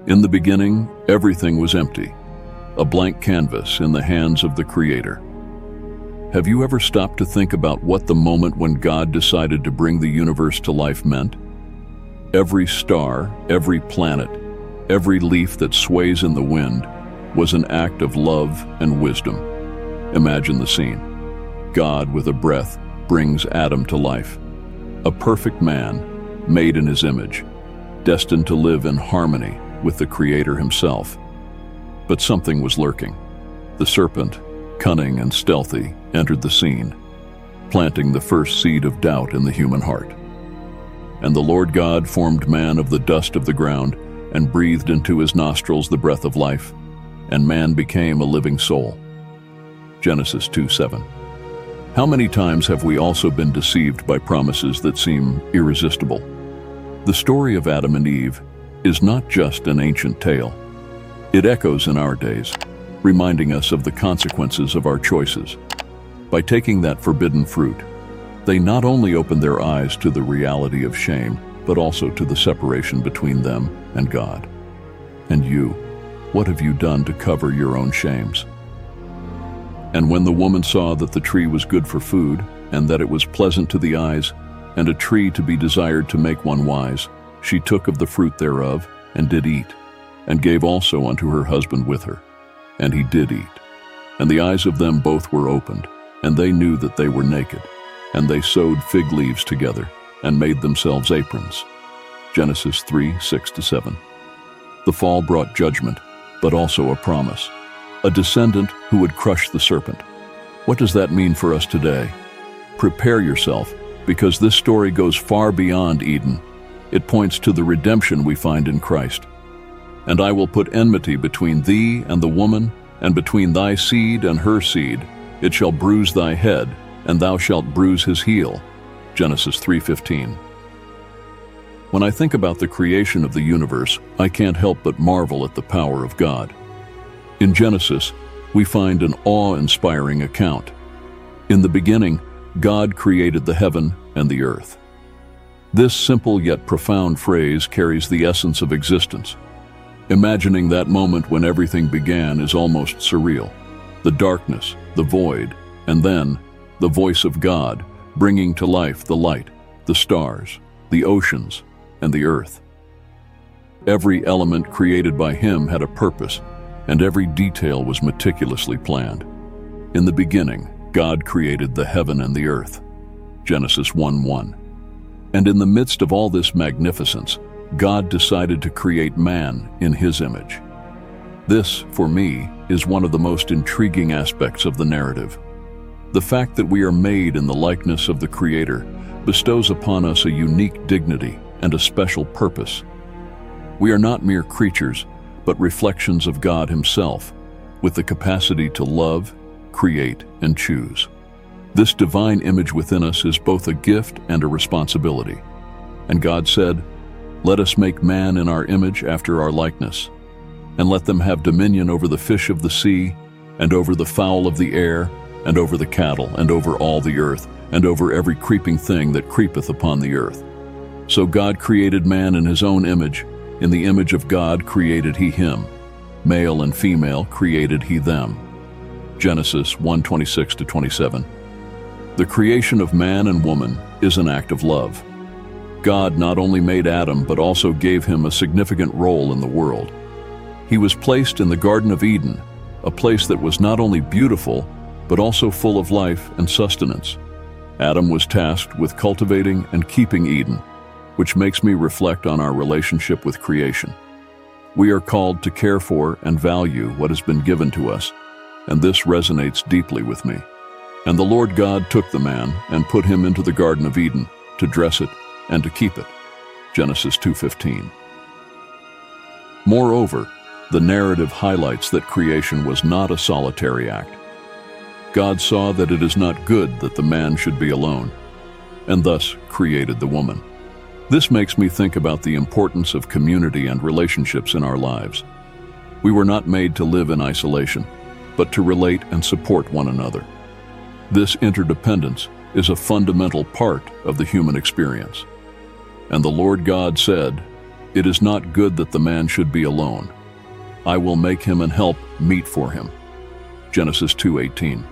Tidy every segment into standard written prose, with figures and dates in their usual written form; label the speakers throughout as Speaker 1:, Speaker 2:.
Speaker 1: In the beginning, everything was empty, a blank canvas in the hands of the Creator. Have you ever stopped to think about what the moment when God decided to bring the universe to life meant? Every star, every planet, every leaf that sways in the wind was an act of love and wisdom. Imagine the scene. God, with a breath, brings Adam to life. A perfect man, made in his image, destined to live in harmony with the Creator himself. But something was lurking. The serpent, cunning and stealthy, entered the scene, planting the first seed of doubt in the human heart. And the Lord God formed man of the dust of the ground and breathed into his nostrils the breath of life, and man became a living soul. Genesis 2:7. How many times have we also been deceived by promises that seem irresistible? The story of Adam and Eve is not just an ancient tale. It echoes in our days, reminding us of the consequences of our choices. By taking that forbidden fruit, they not only opened their eyes to the reality of shame, but also to the separation between them and God. And you, what have you done to cover your own shames? And when the woman saw that the tree was good for food, and that it was pleasant to the eyes, and a tree to be desired to make one wise, she took of the fruit thereof, and did eat, and gave also unto her husband with her. And he did eat. And the eyes of them both were opened, and they knew that they were naked. And they sewed fig leaves together, and made themselves aprons. Genesis 3:6-7. The fall brought judgment, but also a promise. A descendant who would crush the serpent. What does that mean for us today? Prepare yourself, because this story goes far beyond Eden. It points to the redemption we find in Christ. And I will put enmity between thee and the woman, and between thy seed and her seed. It shall bruise thy head, and thou shalt bruise his heel. Genesis 3:15. When I think about the creation of the universe, I can't help but marvel at the power of God. In Genesis, we find an awe-inspiring account. In the beginning, God created the heaven and the earth. This simple yet profound phrase carries the essence of existence. Imagining that moment when everything began is almost surreal. The darkness, the void, and then the voice of God, bringing to life the light, the stars, the oceans, and the earth. Every element created by Him had a purpose, and every detail was meticulously planned. In the beginning, God created the heaven and the earth. Genesis 1:1. And in the midst of all this magnificence, God decided to create man in His image. This, for me, is one of the most intriguing aspects of the narrative. The fact that we are made in the likeness of the Creator bestows upon us a unique dignity and a special purpose. We are not mere creatures, but reflections of God Himself, with the capacity to love, create, and choose. This divine image within us is both a gift and a responsibility. And God said, "Let us make man in our image after our likeness, and let them have dominion over the fish of the sea, and over the fowl of the air, and over the cattle, and over all the earth, and over every creeping thing that creepeth upon the earth." So God created man in His own image. In the image of God created He him. Male and female created He them. Genesis 1:26-27. The creation of man and woman is an act of love. God not only made Adam, but also gave him a significant role in the world. He was placed in the Garden of Eden, a place that was not only beautiful, but also full of life and sustenance. Adam was tasked with cultivating and keeping Eden, which makes me reflect on our relationship with creation. We are called to care for and value what has been given to us, and this resonates deeply with me. And the Lord God took the man and put him into the Garden of Eden to dress it and to keep it. Genesis 2:15. Moreover, the narrative highlights that creation was not a solitary act. God saw that it is not good that the man should be alone, and thus created the woman. This makes me think about the importance of community and relationships in our lives. We were not made to live in isolation, but to relate and support one another. This interdependence is a fundamental part of the human experience. And the Lord God said, "It is not good that the man should be alone. I will make him and help meet for him." Genesis 2:18.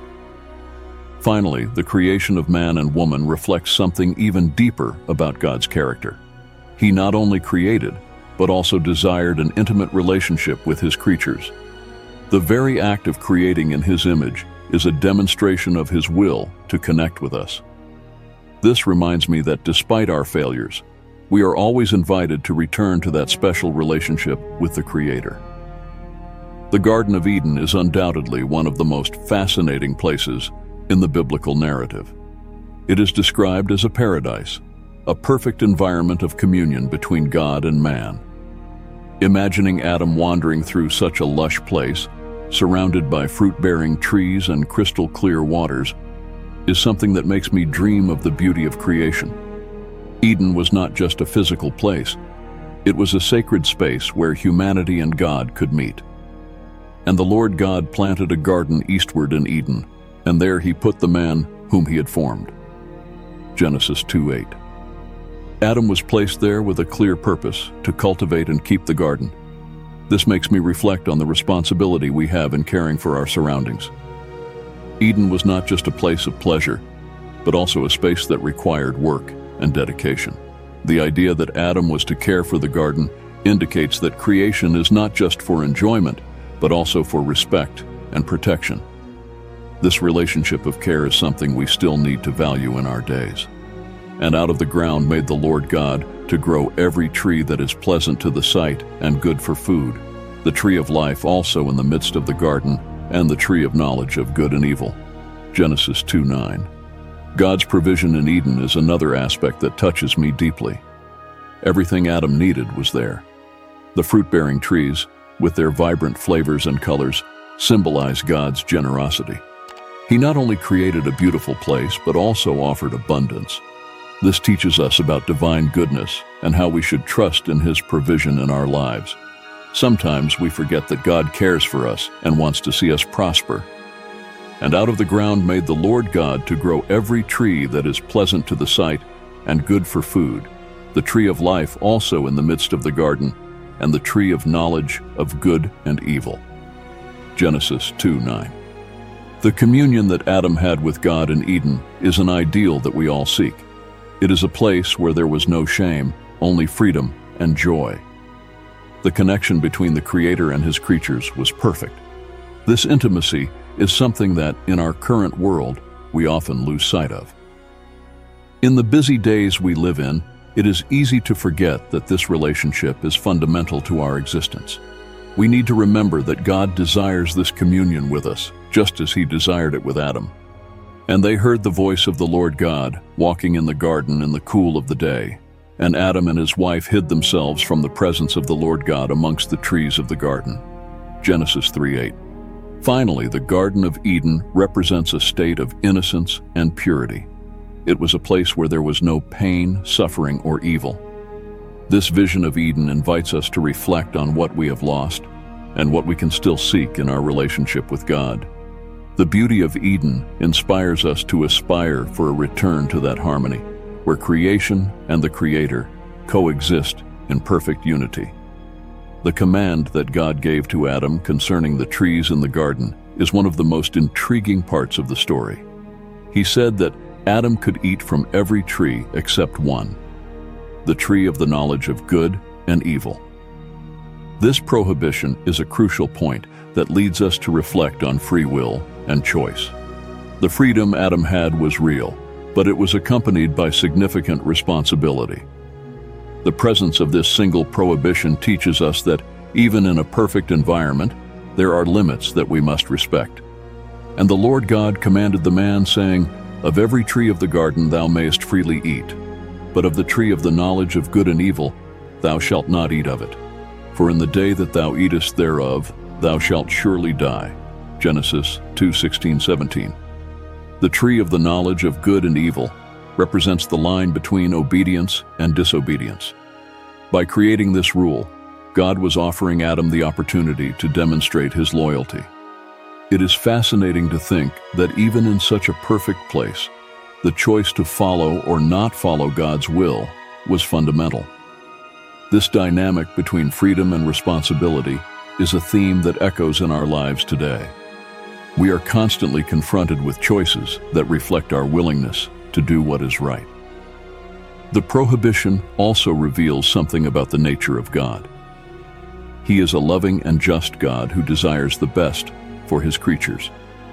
Speaker 1: Finally, the creation of man and woman reflects something even deeper about God's character. He not only created, but also desired an intimate relationship with his creatures. The very act of creating in his image is a demonstration of his will to connect with us. This reminds me that despite our failures, we are always invited to return to that special relationship with the Creator. The Garden of Eden is undoubtedly one of the most fascinating places in the biblical narrative. It is described as a paradise, a perfect environment of communion between God and man. Imagining Adam wandering through such a lush place, surrounded by fruit-bearing trees and crystal-clear waters, is something that makes me dream of the beauty of creation. Eden was not just a physical place. It was a sacred space where humanity and God could meet. And the Lord God planted a garden eastward in Eden, and there he put the man whom he had formed. Genesis 2:8. Adam was placed there with a clear purpose, to cultivate and keep the garden. This makes me reflect on the responsibility we have in caring for our surroundings. Eden was not just a place of pleasure, but also a space that required work and dedication. The idea that Adam was to care for the garden indicates that creation is not just for enjoyment, but also for respect and protection. This relationship of care is something we still need to value in our days. And out of the ground made the Lord God to grow every tree that is pleasant to the sight and good for food, the tree of life also in the midst of the garden, and the tree of knowledge of good and evil. Genesis 2:9. God's provision in Eden is another aspect that touches me deeply. Everything Adam needed was there. The fruit-bearing trees, with their vibrant flavors and colors, symbolize God's generosity. He not only created a beautiful place, but also offered abundance. This teaches us about divine goodness and how we should trust in His provision in our lives. Sometimes we forget that God cares for us and wants to see us prosper. And out of the ground made the Lord God to grow every tree that is pleasant to the sight and good for food, the tree of life also in the midst of the garden, and the tree of knowledge of good and evil. Genesis 2:9. The communion that Adam had with God in Eden is an ideal that we all seek. It is a place where there was no shame, only freedom and joy. The connection between the Creator and His creatures was perfect. This intimacy is something that, in our current world, we often lose sight of. In the busy days we live in, it is easy to forget that this relationship is fundamental to our existence. We need to remember that God desires this communion with us, just as He desired it with Adam. And they heard the voice of the Lord God, walking in the garden in the cool of the day. And Adam and his wife hid themselves from the presence of the Lord God amongst the trees of the garden. Genesis 3:8. Finally, the Garden of Eden represents a state of innocence and purity. It was a place where there was no pain, suffering, or evil. This vision of Eden invites us to reflect on what we have lost and what we can still seek in our relationship with God. The beauty of Eden inspires us to aspire for a return to that harmony, where creation and the Creator coexist in perfect unity. The command that God gave to Adam concerning the trees in the garden is one of the most intriguing parts of the story. He said that Adam could eat from every tree except one, the tree of the knowledge of good and evil. This prohibition is a crucial point that leads us to reflect on free will and choice. The freedom Adam had was real, but it was accompanied by significant responsibility. The presence of this single prohibition teaches us that even in a perfect environment, there are limits that we must respect. And the Lord God commanded the man, saying, "Of every tree of the garden thou mayest freely eat, but of the tree of the knowledge of good and evil thou shalt not eat of it. For in the day that thou eatest thereof, thou shalt surely die." Genesis 2:16-17. The tree of the knowledge of good and evil represents the line between obedience and disobedience. By creating this rule, God was offering Adam the opportunity to demonstrate his loyalty. It is fascinating to think that even in such a perfect place, the choice to follow or not follow God's will was fundamental. This dynamic between freedom and responsibility is a theme that echoes in our lives today. We are constantly confronted with choices that reflect our willingness to do what is right. The prohibition also reveals something about the nature of God. He is a loving and just God who desires the best for his creatures.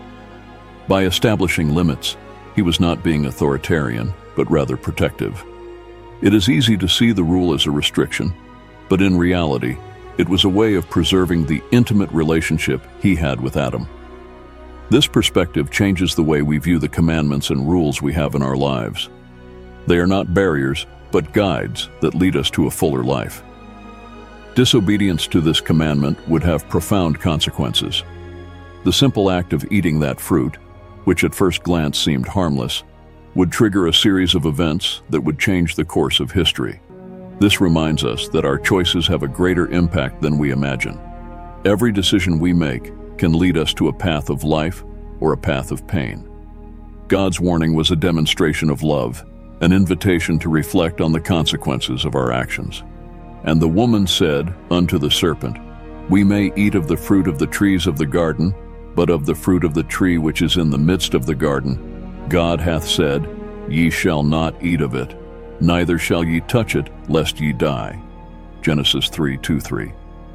Speaker 1: By establishing limits, he was not being authoritarian, but rather protective. It is easy to see the rule as a restriction, but in reality, it was a way of preserving the intimate relationship he had with Adam. This perspective changes the way we view the commandments and rules we have in our lives. They are not barriers, but guides that lead us to a fuller life. Disobedience to this commandment would have profound consequences. The simple act of eating that fruit, which at first glance seemed harmless, would trigger a series of events that would change the course of history. This reminds us that our choices have a greater impact than we imagine. Every decision we make can lead us to a path of life or a path of pain. God's warning was a demonstration of love, an invitation to reflect on the consequences of our actions. And the woman said unto the serpent, We may eat of the fruit of the trees of the garden, but of the fruit of the tree which is in the midst of the garden, God hath said, Ye shall not eat of it, neither shall ye touch it, lest ye die. Genesis 3:2-3.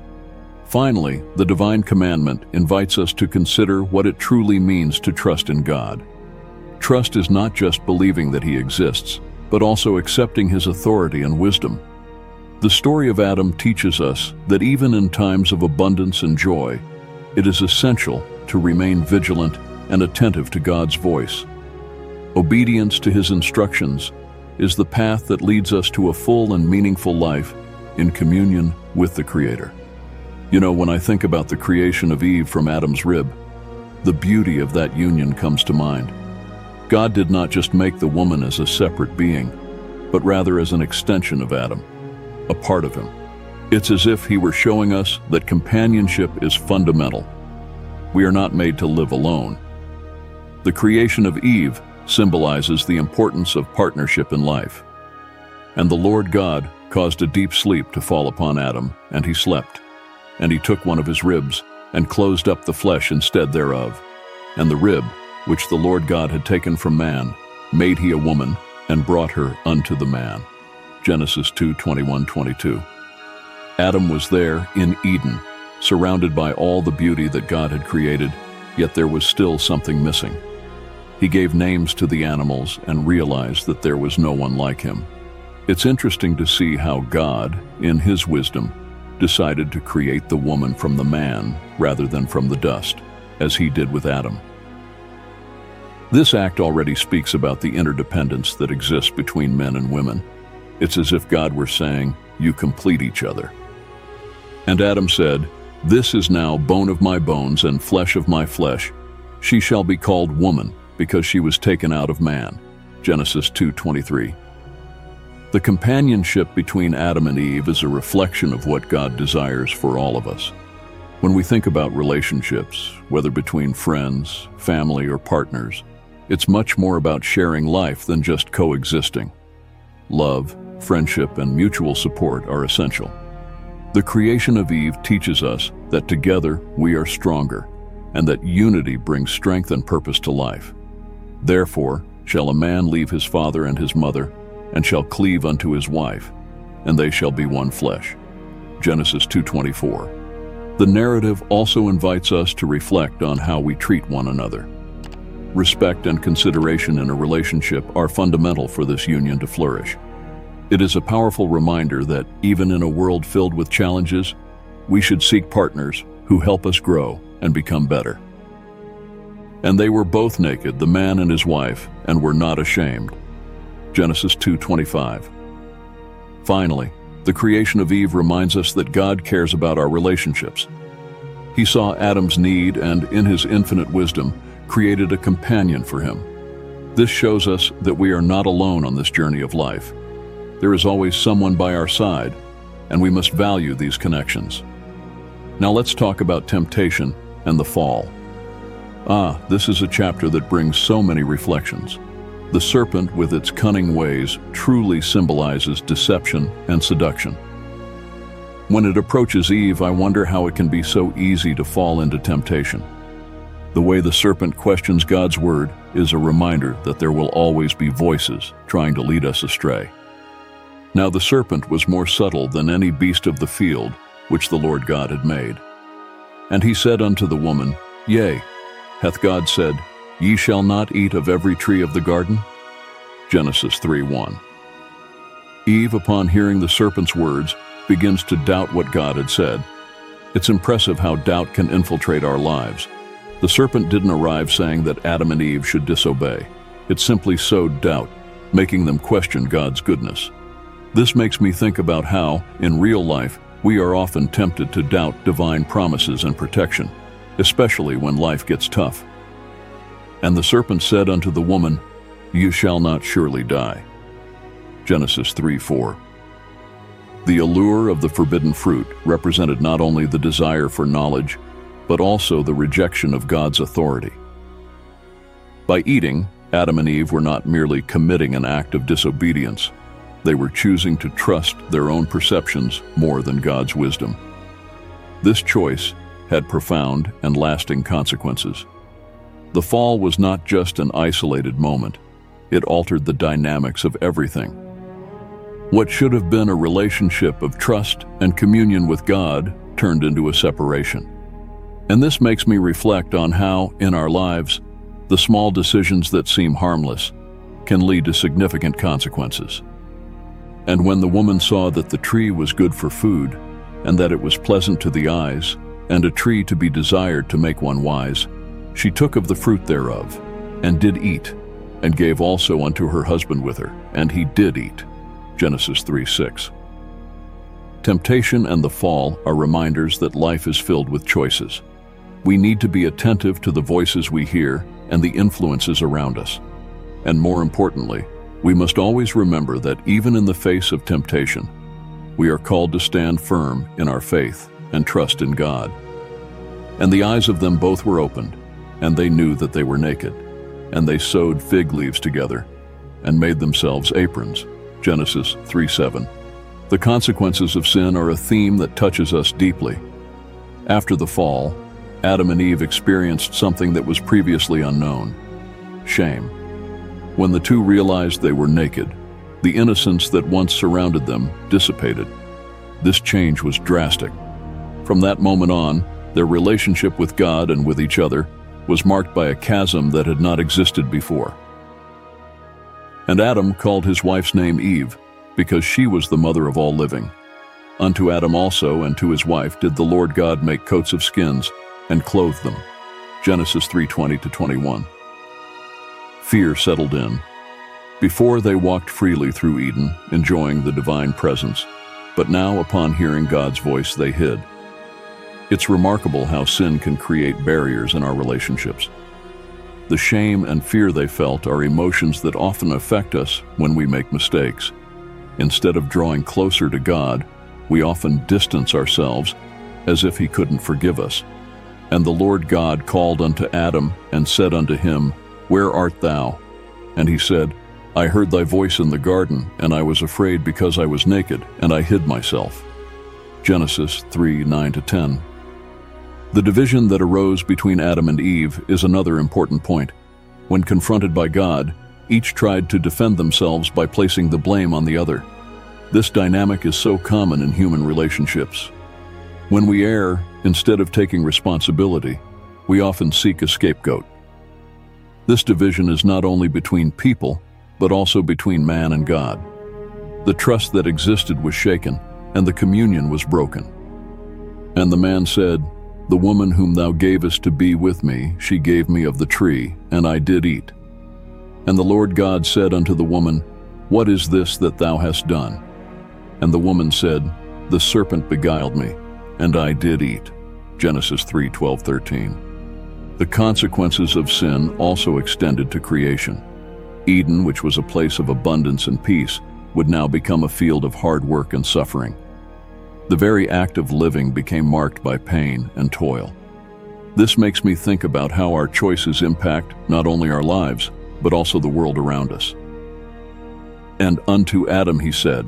Speaker 1: Finally, the divine commandment invites us to consider what it truly means to trust in God. Trust is not just believing that he exists, but also accepting his authority and wisdom. The story of Adam teaches us that even in times of abundance and joy, it is essential to remain vigilant and attentive to God's voice. Obedience to his instructions is the path that leads us to a full and meaningful life in communion with the Creator. You know, when I think about the creation of Eve from Adam's rib, the beauty of that union comes to mind. God did not just make the woman as a separate being, but rather as an extension of Adam, a part of him. It's as if he were showing us that companionship is fundamental. We are not made to live alone. The creation of Eve symbolizes the importance of partnership in life. And the Lord God caused a deep sleep to fall upon Adam, and he slept. And he took one of his ribs, and closed up the flesh instead thereof. And the rib, which the Lord God had taken from man, made he a woman, and brought her unto the man. Genesis 2:21-22. Adam was there in Eden, surrounded by all the beauty that God had created, yet there was still something missing. He gave names to the animals and realized that there was no one like him. It's interesting to see how God, in his wisdom, decided to create the woman from the man rather than from the dust, as he did with Adam. This act already speaks about the interdependence that exists between men and women. It's as if God were saying, You complete each other. And Adam said, This is now bone of my bones and flesh of my flesh. She shall be called woman, because she was taken out of man. Genesis 2:23. The companionship between Adam and Eve is a reflection of what God desires for all of us. When we think about relationships, whether between friends, family, or partners, it's much more about sharing life than just coexisting. Love, friendship, and mutual support are essential. The creation of Eve teaches us that together we are stronger, and that unity brings strength and purpose to life. Therefore shall a man leave his father and his mother, and shall cleave unto his wife, and they shall be one flesh. Genesis 2:24. The narrative also invites us to reflect on how we treat one another. Respect and consideration in a relationship are fundamental for this union to flourish. It is a powerful reminder that even in a world filled with challenges, we should seek partners who help us grow and become better. And they were both naked, the man and his wife, and were not ashamed. Genesis 2:25. Finally, the creation of Eve reminds us that God cares about our relationships. He saw Adam's need and, in his infinite wisdom, created a companion for him. This shows us that we are not alone on this journey of life. There is always someone by our side, and we must value these connections. Now let's talk about temptation and the fall. This is a chapter that brings so many reflections. The serpent, with its cunning ways, truly symbolizes deception and seduction. When it approaches Eve, I wonder how it can be so easy to fall into temptation. The way the serpent questions God's word is a reminder that there will always be voices trying to lead us astray. Now the serpent was more subtle than any beast of the field which the Lord God had made. And he said unto the woman, Yea, hath God said, Ye shall not eat of every tree of the garden? Genesis 3:1. Eve, upon hearing the serpent's words, begins to doubt what God had said. It's impressive how doubt can infiltrate our lives. The serpent didn't arrive saying that Adam and Eve should disobey. It simply sowed doubt, making them question God's goodness. This makes me think about how, in real life, we are often tempted to doubt divine promises and protection, especially when life gets tough. And the serpent said unto the woman, You shall not surely die. Genesis 3:4. The allure of the forbidden fruit represented not only the desire for knowledge, but also the rejection of God's authority. By eating, Adam and Eve were not merely committing an act of disobedience. They were choosing to trust their own perceptions more than God's wisdom. This choice had profound and lasting consequences. The fall was not just an isolated moment. It altered the dynamics of everything. What should have been a relationship of trust and communion with God turned into a separation. And this makes me reflect on how, in our lives, the small decisions that seem harmless can lead to significant consequences. And when the woman saw that the tree was good for food, and that it was pleasant to the eyes, and a tree to be desired to make one wise, she took of the fruit thereof, and did eat, and gave also unto her husband with her, and he did eat. Genesis 3:6. Temptation and the fall are reminders that life is filled with choices. We need to be attentive to the voices we hear and the influences around us. And more importantly, we must always remember that even in the face of temptation, we are called to stand firm in our faith and trust in God. And the eyes of them both were opened, and they knew that they were naked, and they sewed fig leaves together and made themselves aprons. Genesis 3:7. The consequences of sin are a theme that touches us deeply. After the fall, Adam and Eve experienced something that was previously unknown: shame. When the two realized they were naked, the innocence that once surrounded them dissipated. This change was drastic. From that moment on, their relationship with God and with each other was marked by a chasm that had not existed before. And Adam called his wife's name Eve, because she was the mother of all living. Unto Adam also and to his wife did the Lord God make coats of skins and clothe them. Genesis 3:20-21. Fear settled in. Before, they walked freely through Eden, enjoying the divine presence, but now, upon hearing God's voice, they hid. It's remarkable how sin can create barriers in our relationships. The shame and fear they felt are emotions that often affect us when we make mistakes. Instead of drawing closer to God, we often distance ourselves as if He couldn't forgive us. And the Lord God called unto Adam and said unto him, Where art thou? And he said, I heard thy voice in the garden, and I was afraid because I was naked, and I hid myself. Genesis 3:9-10. The division that arose between Adam and Eve is another important point. When confronted by God, each tried to defend themselves by placing the blame on the other. This dynamic is so common in human relationships. When we err, instead of taking responsibility, we often seek a scapegoat. This division is not only between people, but also between man and God. The trust that existed was shaken, and the communion was broken. And the man said, The woman whom thou gavest to be with me, she gave me of the tree, and I did eat. And the Lord God said unto the woman, What is this that thou hast done? And the woman said, The serpent beguiled me, and I did eat. Genesis 3:12-13. The consequences of sin also extended to creation. Eden, which was a place of abundance and peace, would now become a field of hard work and suffering. The very act of living became marked by pain and toil. This makes me think about how our choices impact not only our lives, but also the world around us. And unto Adam he said,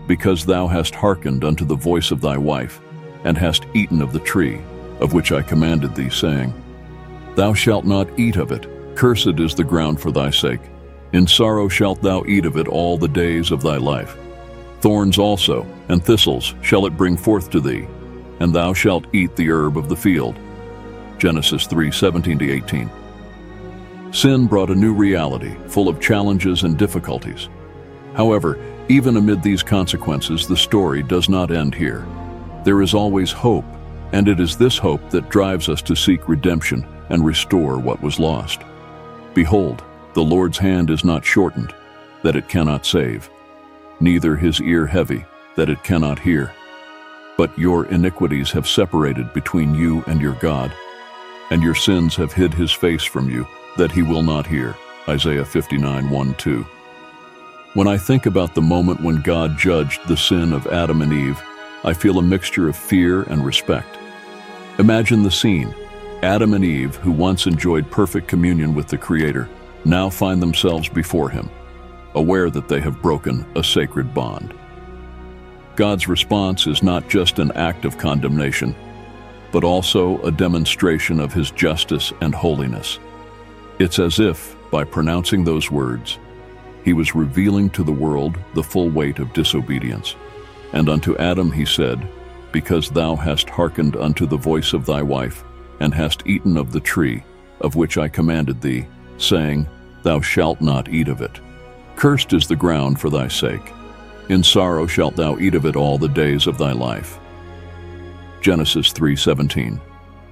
Speaker 1: because thou hast hearkened unto the voice of thy wife, and hast eaten of the tree, of which I commanded thee, saying, Thou shalt not eat of it, cursed is the ground for thy sake. In sorrow shalt thou eat of it all the days of thy life. Thorns also, and thistles shall it bring forth to thee, and thou shalt eat the herb of the field. Genesis 3:17-18. Sin brought a new reality, full of challenges and difficulties. However, even amid these consequences, the story does not end here. There is always hope, and it is this hope that drives us to seek redemption and restore what was lost. Behold, the Lord's hand is not shortened, that it cannot save, neither his ear heavy, that it cannot hear. But your iniquities have separated between you and your God, and your sins have hid his face from you, that he will not hear. Isaiah 59:1-2. When I think about the moment when God judged the sin of Adam and Eve, I feel a mixture of fear and respect. Imagine the scene. Adam and Eve, who once enjoyed perfect communion with the Creator, now find themselves before him, aware that they have broken a sacred bond. God's response is not just an act of condemnation, but also a demonstration of his justice and holiness. It's as if, by pronouncing those words, he was revealing to the world the full weight of disobedience. And unto Adam he said, Because thou hast hearkened unto the voice of thy wife, and hast eaten of the tree, of which I commanded thee, saying, Thou shalt not eat of it. Cursed is the ground for thy sake. In sorrow shalt thou eat of it all the days of thy life. Genesis 3:17.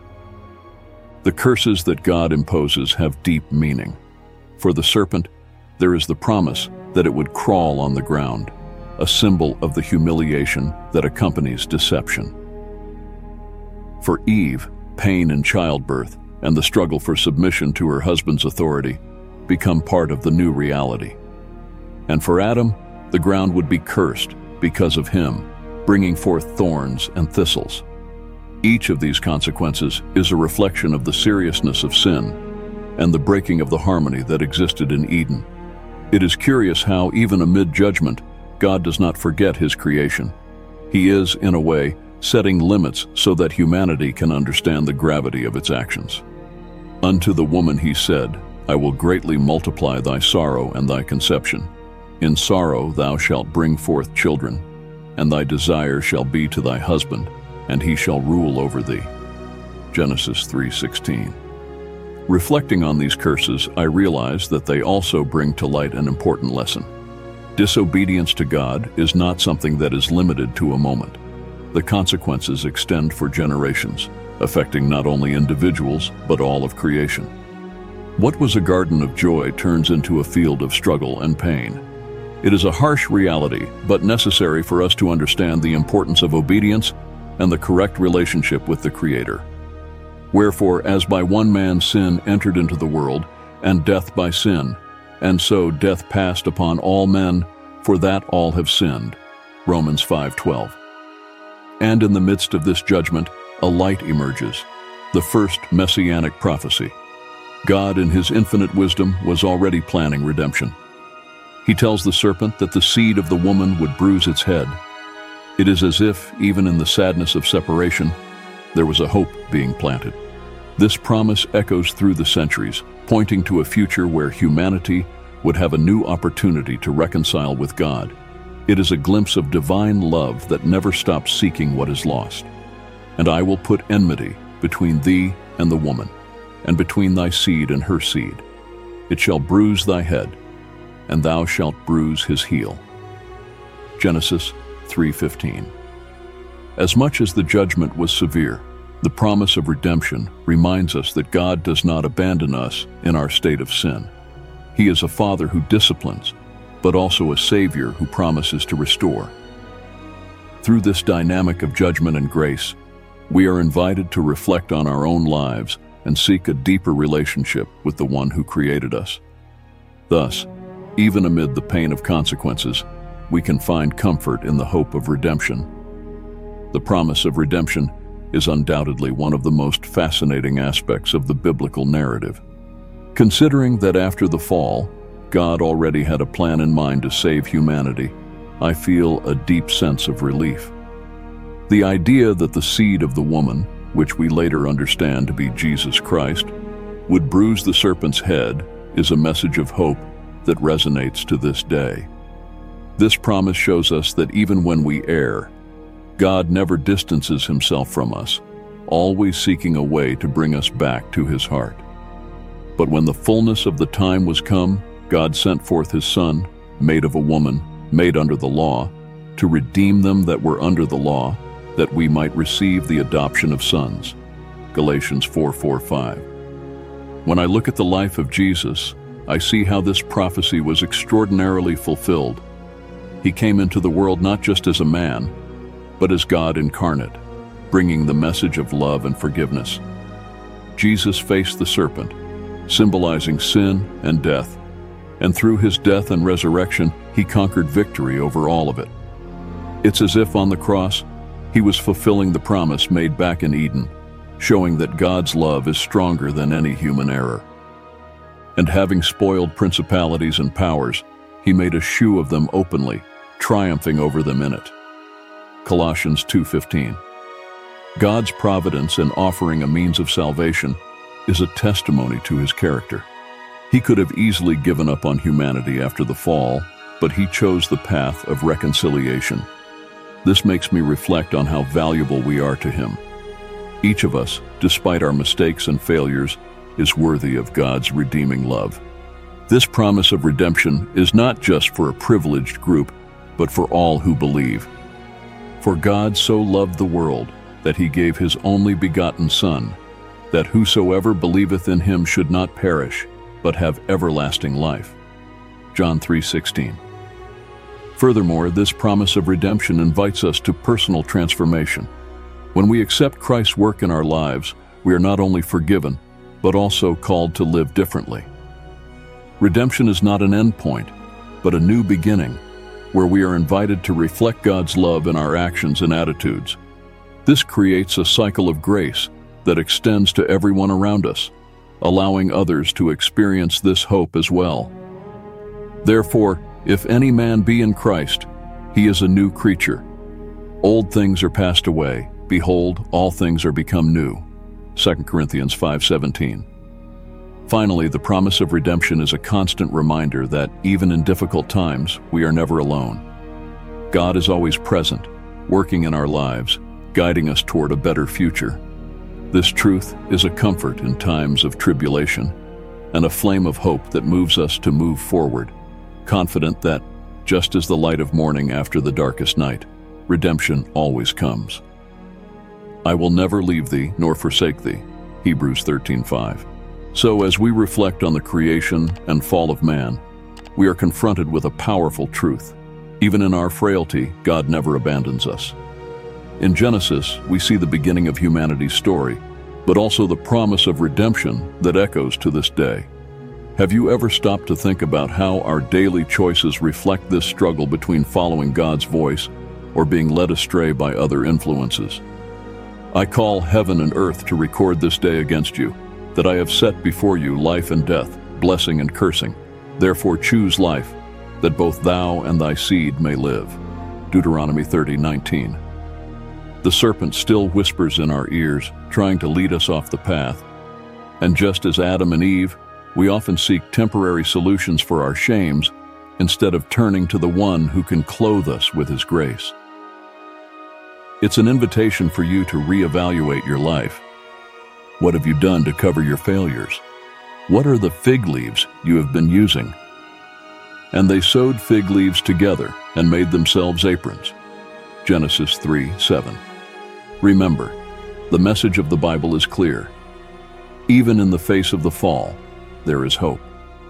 Speaker 1: The curses that God imposes have deep meaning. For the serpent, there is the promise that it would crawl on the ground, a symbol of the humiliation that accompanies deception. For Eve, pain in childbirth and the struggle for submission to her husband's authority become part of the new reality. And for Adam, the ground would be cursed because of him, bringing forth thorns and thistles. Each of these consequences is a reflection of the seriousness of sin and the breaking of the harmony that existed in Eden. It is curious how, even amid judgment, God does not forget his creation. He is, in a way, setting limits so that humanity can understand the gravity of its actions. Unto the woman he said, I will greatly multiply thy sorrow and thy conception. In sorrow thou shalt bring forth children, and thy desire shall be to thy husband, and he shall rule over thee. Genesis 3:16. Reflecting on these curses, I realize that they also bring to light an important lesson. Disobedience to God is not something that is limited to a moment. The consequences extend for generations, affecting not only individuals, but all of creation. What was a garden of joy turns into a field of struggle and pain. It is a harsh reality, but necessary for us to understand the importance of obedience and the correct relationship with the Creator. Wherefore, as by one man sin entered into the world, and death by sin, and so death passed upon all men, for that all have sinned. Romans 5:12. And in the midst of this judgment, a light emerges, the first messianic prophecy. God, in his infinite wisdom, was already planning redemption. He tells the serpent that the seed of the woman would bruise its head. It is as if, even in the sadness of separation, there was a hope being planted. This promise echoes through the centuries, pointing to a future where humanity would have a new opportunity to reconcile with God. It is a glimpse of divine love that never stops seeking what is lost. And I will put enmity between thee and the woman, and between thy seed and her seed. It shall bruise thy head, and thou shalt bruise his heel. Genesis 3:15. As much as the judgment was severe, the promise of redemption reminds us that God does not abandon us in our state of sin. He is a Father who disciplines, but also a Savior who promises to restore. Through this dynamic of judgment and grace, we are invited to reflect on our own lives and seek a deeper relationship with the One who created us. Thus, even amid the pain of consequences, we can find comfort in the hope of redemption. The promise of redemption is undoubtedly one of the most fascinating aspects of the biblical narrative. Considering that after the fall, God already had a plan in mind to save humanity, I feel a deep sense of relief. The idea that the seed of the woman, which we later understand to be Jesus Christ, would bruise the serpent's head is a message of hope that resonates to this day. This promise shows us that even when we err, God never distances himself from us, always seeking a way to bring us back to his heart. But when the fullness of the time was come, God sent forth his Son, made of a woman, made under the law, to redeem them that were under the law, that we might receive the adoption of sons. Galatians 4:4-5. When I look at the life of Jesus, I see how this prophecy was extraordinarily fulfilled. He came into the world not just as a man, but as God incarnate, bringing the message of love and forgiveness. Jesus faced the serpent, symbolizing sin and death, and through his death and resurrection, he conquered victory over all of it. It's as if on the cross, he was fulfilling the promise made back in Eden, showing that God's love is stronger than any human error. And having spoiled principalities and powers, he made a shoe of them openly, triumphing over them in it. Colossians 2:15. God's providence in offering a means of salvation is a testimony to his character. He could have easily given up on humanity after the fall, but he chose the path of reconciliation. This makes me reflect on how valuable we are to him. Each of us, despite our mistakes and failures, is worthy of God's redeeming love. This promise of redemption is not just for a privileged group, but for all who believe. For God so loved the world that he gave his only begotten Son, that whosoever believeth in him should not perish, but have everlasting life. John 3:16. Furthermore, this promise of redemption invites us to personal transformation. When we accept Christ's work in our lives, we are not only forgiven, but also called to live differently. Redemption is not an end point, but a new beginning, where we are invited to reflect God's love in our actions and attitudes. This creates a cycle of grace that extends to everyone around us, allowing others to experience this hope as well. Therefore, if any man be in Christ, he is a new creature. Old things are passed away. Behold, all things are become new. 2 Corinthians 5:17. Finally, the promise of redemption is a constant reminder that even in difficult times, we are never alone. God is always present, working in our lives, guiding us toward a better future. This truth is a comfort in times of tribulation and a flame of hope that moves us to move forward, confident that, just as the light of morning after the darkest night, redemption always comes. I will never leave thee nor forsake thee. Hebrews 13:5. So as we reflect on the creation and fall of man, we are confronted with a powerful truth. Even in our frailty, God never abandons us. In Genesis, we see the beginning of humanity's story, but also the promise of redemption that echoes to this day. Have you ever stopped to think about how our daily choices reflect this struggle between following God's voice or being led astray by other influences? I call heaven and earth to record this day against you, that I have set before you life and death, blessing and cursing. Therefore choose life, that both thou and thy seed may live. Deuteronomy 30:19. The serpent still whispers in our ears, trying to lead us off the path. And just as Adam and Eve, we often seek temporary solutions for our shames instead of turning to the one who can clothe us with his grace. It's an invitation for you to reevaluate your life. What have you done to cover your failures? What are the fig leaves you have been using? And they sewed fig leaves together and made themselves aprons. Genesis 3:7. Remember, the message of the Bible is clear. Even in the face of the fall, there is hope.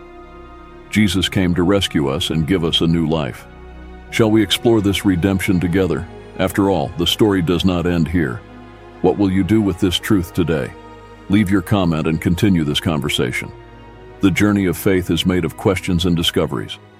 Speaker 1: Jesus came to rescue us and give us a new life. Shall we explore this redemption together? After all, the story does not end here. What will you do with this truth today? Leave your comment and continue this conversation. The journey of faith is made of questions and discoveries.